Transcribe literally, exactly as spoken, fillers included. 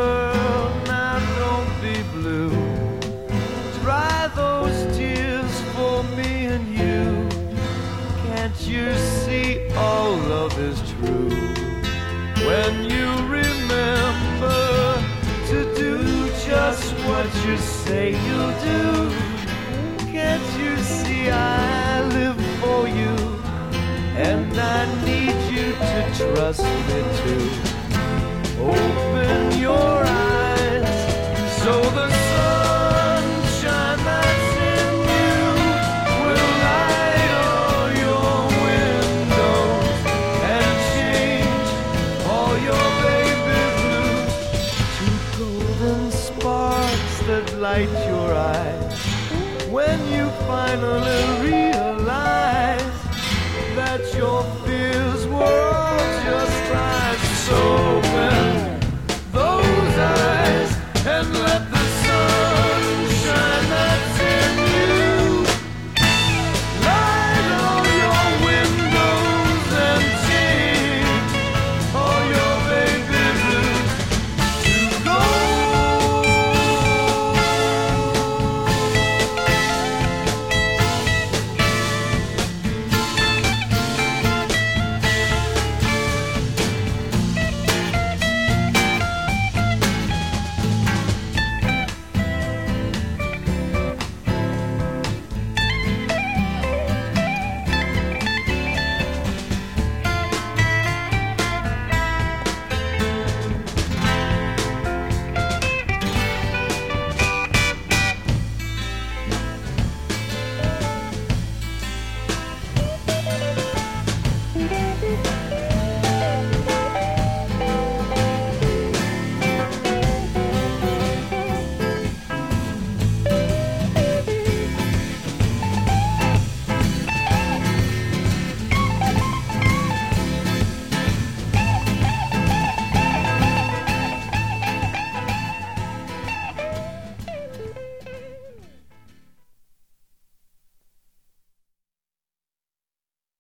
girl, now don't be blue. Dry those tears for me and you. Can't you see all love is true? When you remember to do just what you say you'll do. Can't you see I live for you? And I need you to trust me too. Open your eyes so the sunshine that's in you will light all your windows and change all your baby blues to golden sparks that light your eyes when you finally realize that your fears were all just lies. So